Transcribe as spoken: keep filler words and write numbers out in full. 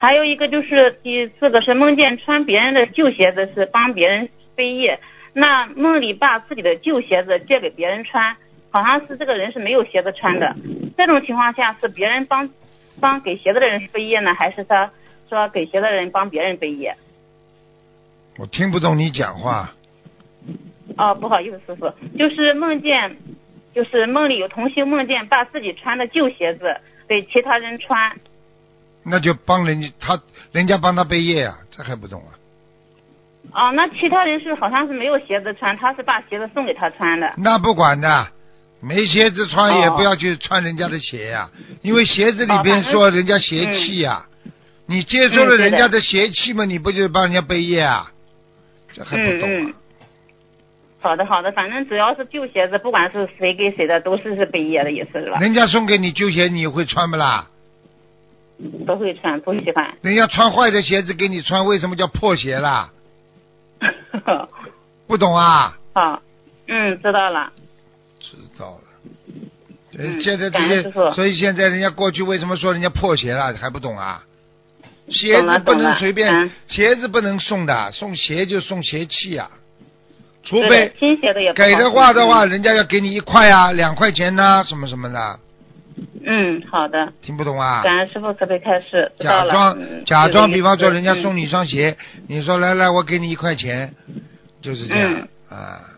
还有一个就是第四个是梦见穿别人的旧鞋子是帮别人背业，那梦里把自己的旧鞋子借给别人穿，好像是这个人是没有鞋子穿的，这种情况下是别人帮帮给鞋子的人背业呢，还是他说给鞋的人帮别人背业？ 我听不懂你讲话。 哦，不好意思，师傅，就是梦见，就是梦里有同修梦见把自己穿的旧鞋子给其他人穿。 那就帮人家，他人家帮他背业啊，这还不懂啊？ 哦，那其他人是好像是没有鞋子穿，他是把鞋子送给他穿的。 那不管的，没鞋子穿也不要去穿人家的鞋呀、啊哦，因为鞋子里边说人家邪气呀、啊嗯，你接受了人家的邪气嘛、嗯，你不就是帮人家背业啊？这还不懂啊？ 嗯嗯好的好的，反正只要是旧鞋子，不管是谁给谁的，都是是背业的意思是吧？ 人家送给你旧鞋，你会穿不啦？ 不会穿，不喜欢。 人家穿坏的鞋子给你穿，为什么叫破鞋啦？不懂啊？ 好，嗯，知道了。 知道了。 嗯、 现在这些，所以现在人家过去为什么说人家破鞋了，还不懂啊？鞋子不能随便，嗯、鞋子不能送的，送鞋就送邪气啊。除非新鞋的也不给的话的话，人家要给你一块啊，两块钱呐、啊，什么什么的。 嗯，好的。 听不懂啊？ 感恩师傅慈悲开示。 假装、嗯、假装，比方说人家嗯、 送你一双鞋，你说来来，我给你一块钱，就是这样、 嗯、 啊。